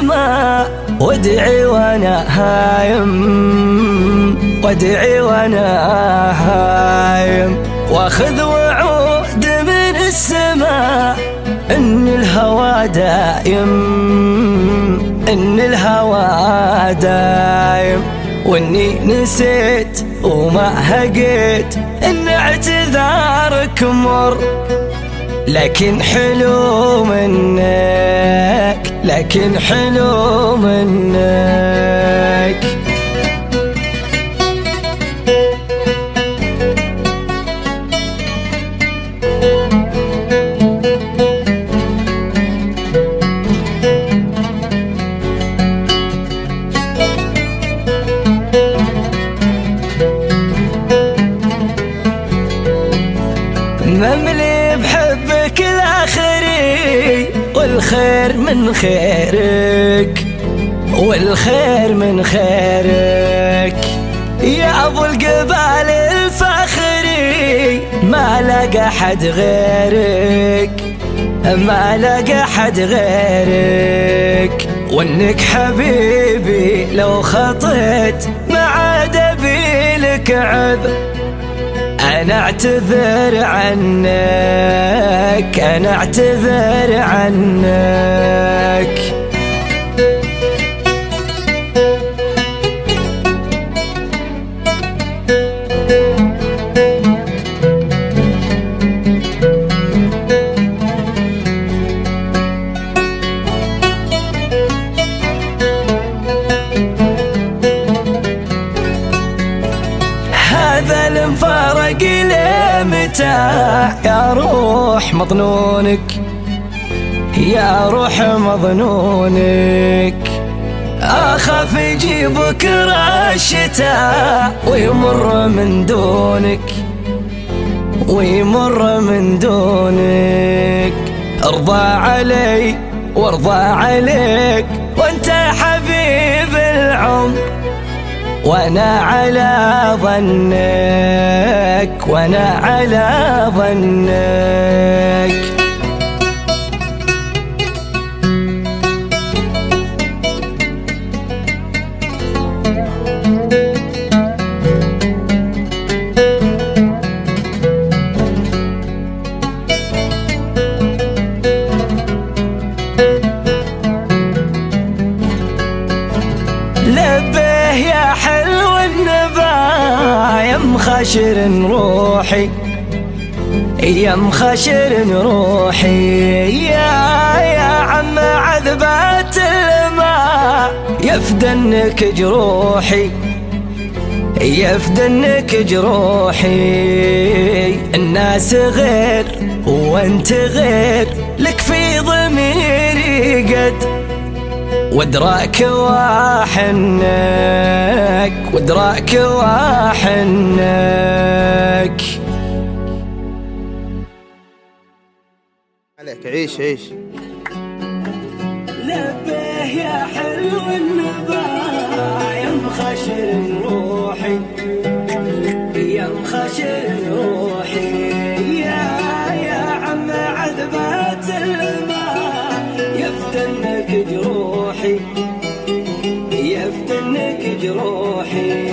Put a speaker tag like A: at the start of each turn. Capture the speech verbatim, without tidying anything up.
A: السماء وادعي وانا هايم، وادعي وانا هايم، واخذ وعود من السماء ان الهوى دايم، ان الهوى دايم، واني نسيت وما هقيت ان اعتذارك مر، لكن حلو منك، لكن حلو منك. مملي بحبك الآخري، والخير من خيرك، والخير من خيرك، يا أبو القبال الفاخري، ما لقى حد غيرك، ما لقى حد غيرك، وانك حبيبي لو خطيت ما عاد أبيلك عذر، أنا أعتذر عنك، أنا أعتذر عنك. هذا المفارق لمتى يا روح مظنونك، يا روح مظنونك، أخاف يجي بكرة الشتاء ويمر من دونك، ويمر من دونك، ارضى علي وارضى عليك وانت حبيب العمر، وانا على ظنك، وانا على ظنك. لبيه يا حلو النبا يا مخاشر روحي، يا مخاشر روحي، يا يا عم عذبات الماء يفدنك جروحي، يفدنك جروحي، الناس غير وانت غير، لك في ضميري قد، وادراك واحنك، وادراك واحنك.
B: عليك عيش عيش.
A: لبيه يا حلو النبا يا مخاشر روحي، يا مخاشر روحي، يا يا عم عذبات الماء يفتنك جروحي، يفتنك جروحي.